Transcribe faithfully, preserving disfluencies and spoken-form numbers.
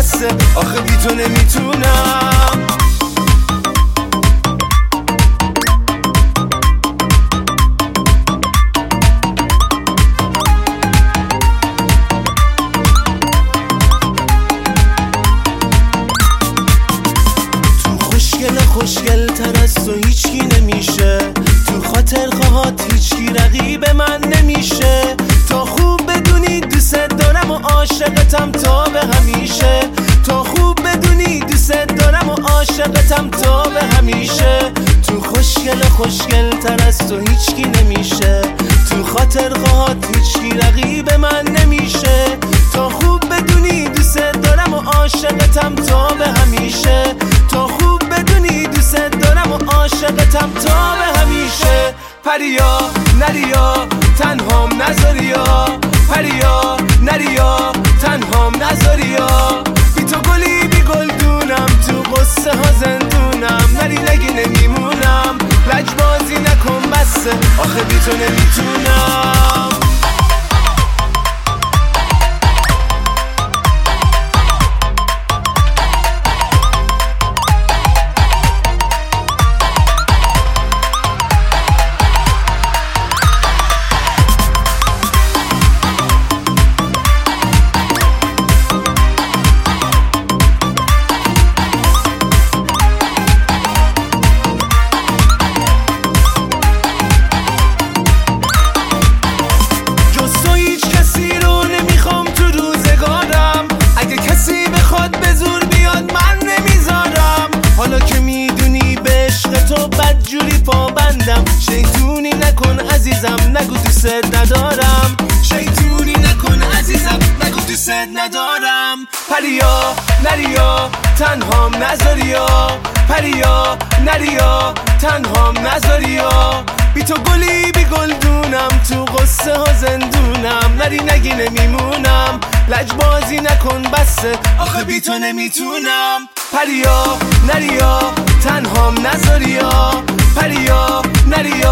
بسه، آخه بی تو نمیتونم. خوشگل تر از تو هیچکی نمیشه، تو خاطر خواهات هیچکی رقیب من نمیشه. تا خوب بدونی دوست دارم و عاشقتم تا به همیشه، تا خوب بدونی دوست دارم و عاشقتم تا به همیشه. تو خوشگل خوشگل تر از تو هیچکی نمیشه، تو خاطر خواهات هیچکی رقیب من نمیشه. تا خوب بدونی دوست دارم و عاشقتم تا به همیشه، تا خوب بدونی دوست دارم و عاشقتم تا به همیشه. پریا نریا تنهام نذاریا، پریا نریا تنهام نذاریا. بی تو گلی بی گلدونم، تو قصه ها زندونم. نری نگی نمیمونم، لجبازی نکن بسه، آخه بی تو نمیتونم. شیطونی نکن عزیزم نگو دوست ندارم، شیطونی نکن عزیزم نگو دوست ندارم. پریا نریا تنهام نذاریا، پریا نریا تنهام نذاریا. بی تو گلی بی گلدونم، تو قصه ها زندونم. نری نگی نمیمونم، لجبازی نکن بسه، آخه بی تو نمیتونم. پریا نریا تنهام نذاریا، پریا نریا